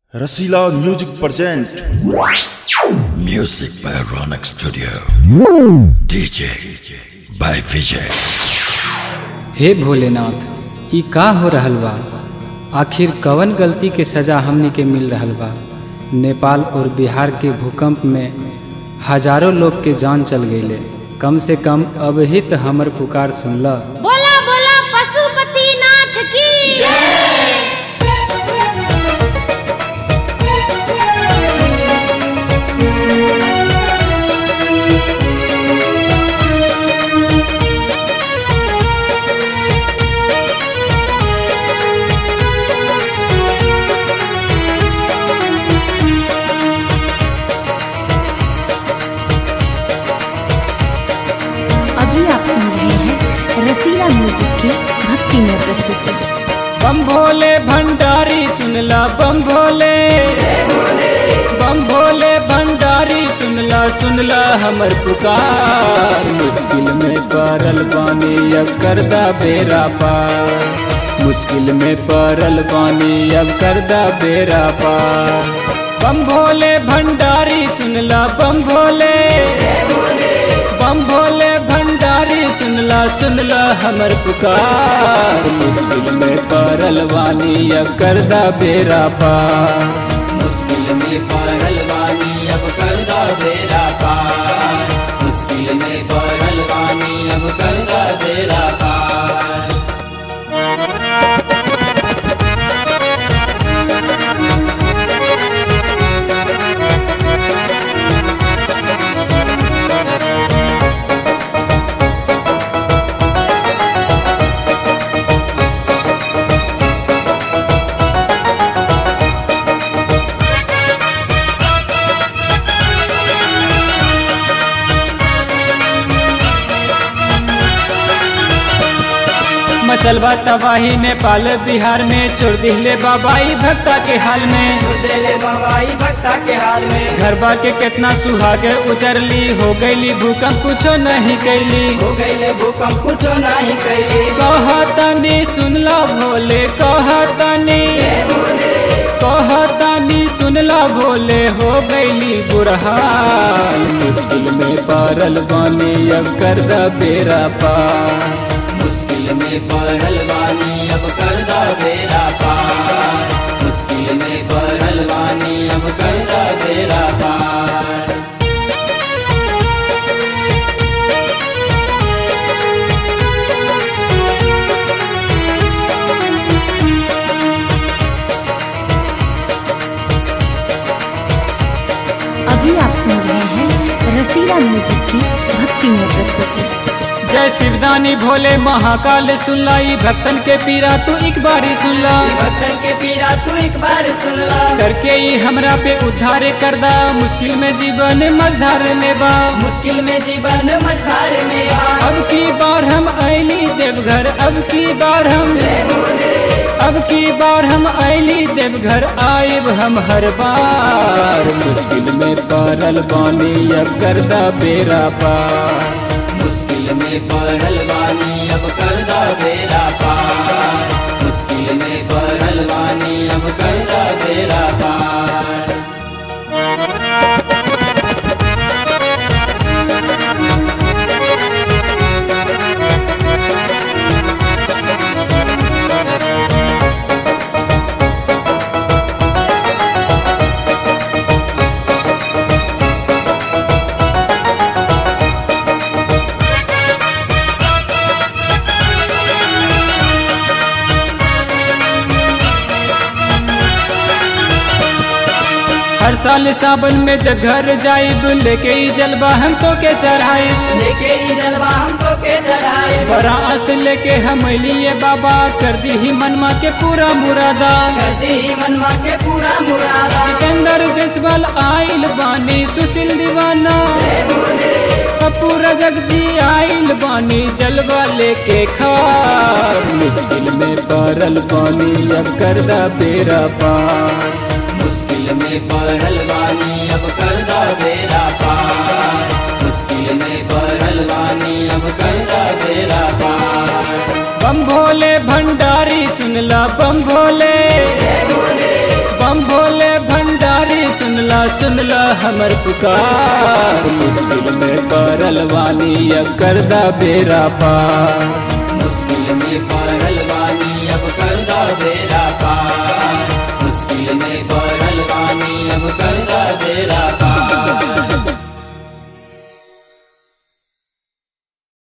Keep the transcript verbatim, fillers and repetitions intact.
Rasila music present music by Raunak studio DJ by Vijay. हे भोलेनाथ, ई का हो रहल बा? आखिर कवन गलती के सजा हमनी के मिल रहल बा? नेपाल और बिहार के भूकंप में हजारों लोग के जान चल गईले। कम से कम अब ही तो हमर पुकार सुनला। बोला बोला पशुपतिनाथ की जय। अभी आप सुन रहे हैं रसीला म्यूजिक की भक्ति में प्रस्तुति। बम भोले भंडारी सुनला, बम भोले बम भोले भंडारी सुनला, सुनला हमर पुकार। मुश्किल में पड़ल बानी अब करदा बेरा पार। मुश्किल में पड़ल बानी अब करदा बेरा पार। बम भोले भंडारी सुनला, बम भोले बम भोले भंडारी सुनला, सुनला हमर पुकार। मुश्किल में पड़ल बानी अब करदा बेरा पार। मुश्किल में पड़ल बानी अब करदा बेरा पार। मुश्किल में पड़ल बानी अब करदा बेरा पार। मचलबा तबाही नेपाल बिहार में, छोड़ दिले बाबाई भक्ता के हाल में। छोड़ देले बाबाई भक्ता के हाल में। घरबा के कितना सुहागे उजरली, हो गईली भूकंप कुछो नहीं कैली। हो गईले भूकंप कुछो नहीं कैली। कहतनी सुनला भोले, कहतनी कहतनी सुनला भोले, हो गईली बुरहाल। मुश्किल में पड़ल बानी अब करदा बेरा पार। मुश्किल में पड़ल बानी अब करदा बेरा पार। मुश्किल में पड़ल बानी अब करदा बेरा पार। अभी आप सुन रहे हैं रसीला म्यूजिक की भक्ति में प्रस्तुति। जय शिवदानी भोले महाकाल सुनला, ई भक्तन के पीरा तू एक बारी सुनला। भक्तन के पीरा तू एक बार सुनला। करके ई हमरा पे उद्धार करदा, मुश्किल में जीवन मझधार लेबा। मुश्किल में जीवन मझधार में आ। अब की बार हम अली देवघर, अब की बार हम अब की बार हम अली देवघर, आइब हम हर बार। मुश्किल में पड़ल बानी अब करदा बेरा पार। मुश्किल में पड़ल बानी अब करदा बेरा पार। मुश्किल में पड़ल बानी अब करदा बेरा पार। हर साल सावन में जब घर जाइब, लेके ई जलवा हमको के चढ़ाई। लेके ई जलवा हमको के चढ़ाए। बड़ा आस लेके हम लिए बाबा, कर दी ही मनवा के पूरा मुरादा। कर दी ही मनवा के पूरा मुरादा। जितेंद्र जसवाल आइल बानी, सुशील दीवाना पूरा जग जी आइल बानी, जलवा लेके खार। मुश्किल में पड़ल बानी अब करदा बेरा पार। मुश्किल में पड़ल बानी अब करदा बेरा पार। मुश्किल में पड़ल बानी अब करदा बेरा पार। बम भोले भंडारी सुनला, बम भोले बम भोले सुनला हमर पुकार, मुश्किल में पड़ल वानी अब कर दा बेरा पार, मुश्किल में पड़ल वानी अब कर दा बेरा पार, मुश्किल में पड़ल वानी अब कर दा बेरा